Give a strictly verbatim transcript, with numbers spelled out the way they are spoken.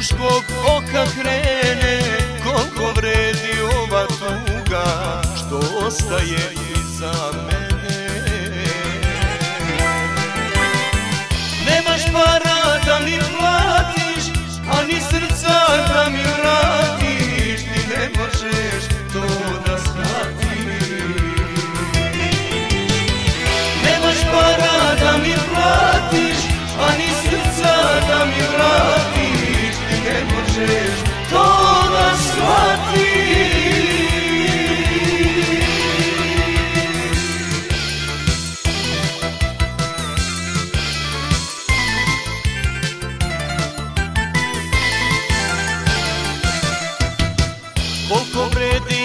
muškog oka krene, koliko vredi ova tuga što ostaje iza mene. Nemaš para da mi platiš, a ni srca da mi vratiš, ti ne možeš to da shvatiš. Nemaš para da mi platiš, a ni srca da mi vratiš, ti ne možeš to da shvatiš. Koliko vredi